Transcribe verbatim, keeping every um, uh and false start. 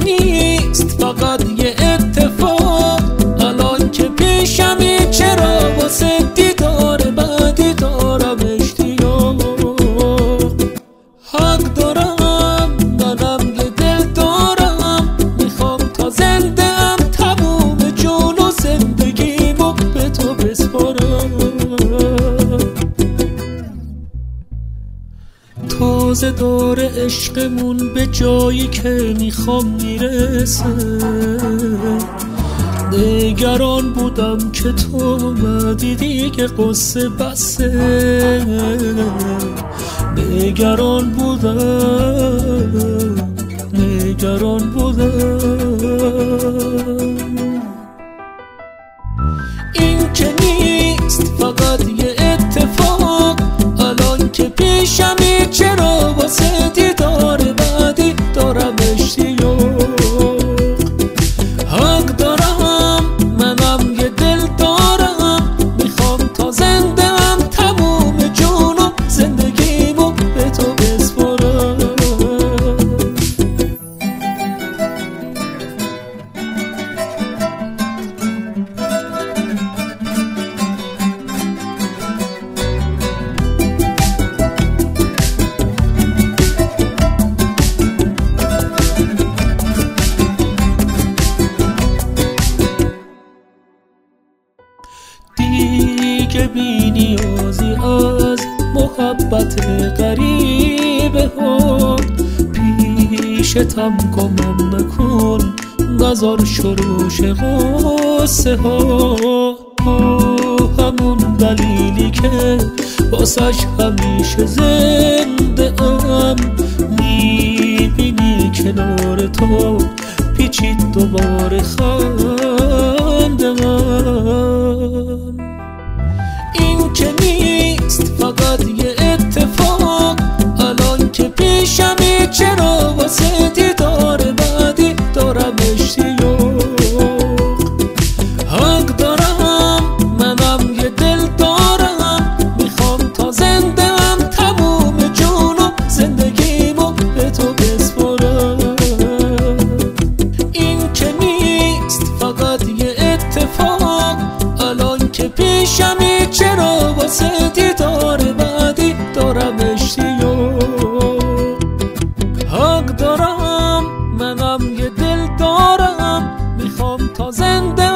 نیست فقط یه اتفاق، الان که پیشمی چرا واسه دیدار بعدی دارم اشتیاق. حق دارم منم یه دل دارم، میخوام تا زنده ام تموم جون و زندگیمو به تو بسپارم. تازه داره عشقمون به جایی که میخوام میرسه، نگران بودم که تو اومدی دیگه قصه بسه. نگران بودم نگران بودم. این که نیست فقط یه اتفاق، الان که پیشمی چرا واسه دیدار بعدی دارم اشتیاق. حق دارم منم یه دل دارم، میخوام تا زنده ام تموم جون و زندگیمو به تو بسپارم. دیگه بی نیازی از محبت غریبه ها، پیشتم گمم نکن نزار شروش غصه ها. همون دلیلی که واسش همیشه زنده ام، میبینی کنار تو پیچید دوباره خنده من. این که نیست فقط یه اتفاق، الان که پیشمی چرا واسه دیدار بعدی دارم اشتیاق. حق دارم منم یه دل دارم، میخوام تا زنده ام تموم جون و زندگیمو به تو بسپارم. این که نیست فقط یه اتفاق، الان که پیشمی چرا واسه دیدار بعدی دارم اشتیاق. حق دارم منم یه دل دارم، میخوام تا زنده